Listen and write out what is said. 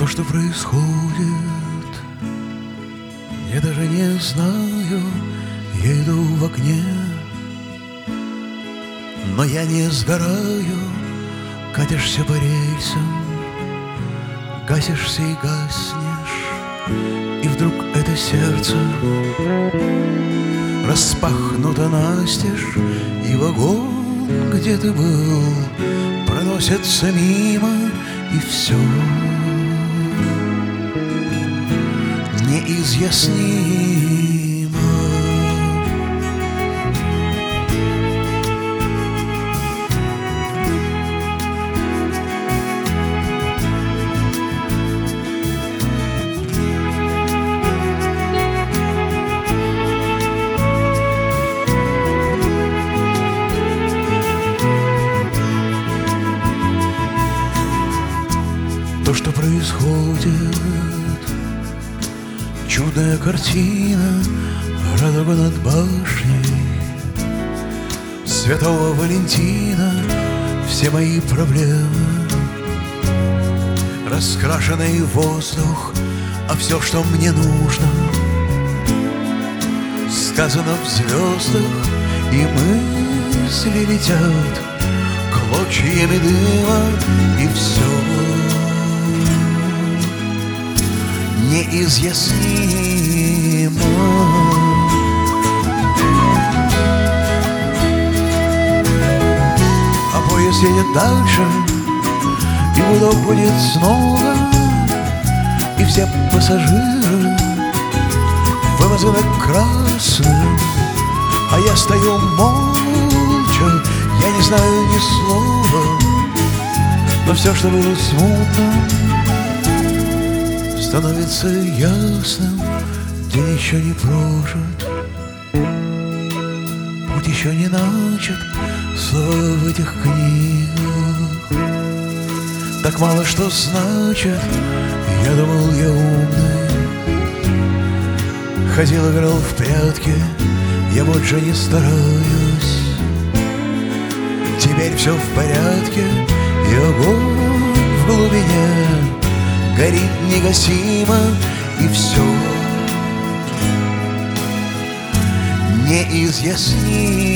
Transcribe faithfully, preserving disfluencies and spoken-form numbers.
То, что происходит, я даже не знаю. Я иду в окне, но я не сгораю. Катишься по рельсам, гасишься и гаснешь, и вдруг это сердце распахнуто настежь, и вагон, где ты был, проносится мимо, и все неизъяснимо. То, что происходит, чудная картина, радуга над башней Святого Валентина. Все мои проблемы, раскрашенный воздух, а все, что мне нужно, сказано в звездах, и мысли летят клочьями дыма, и все неизъяснимо. А поезд едет дальше, и гудок будет снова, и все пассажиры вымазаны красным, а я стою молча, я не знаю ни слова, но все, что было смутно, становится ясным. День еще не прожит, путь еще не начат, слова в этих книгах так мало что значит. Я думал, я умный, ходил, играл в прятки, я больше не стараюсь. Теперь все в порядке, и огонь в глубине горит негасимо, и все неизъяснимо.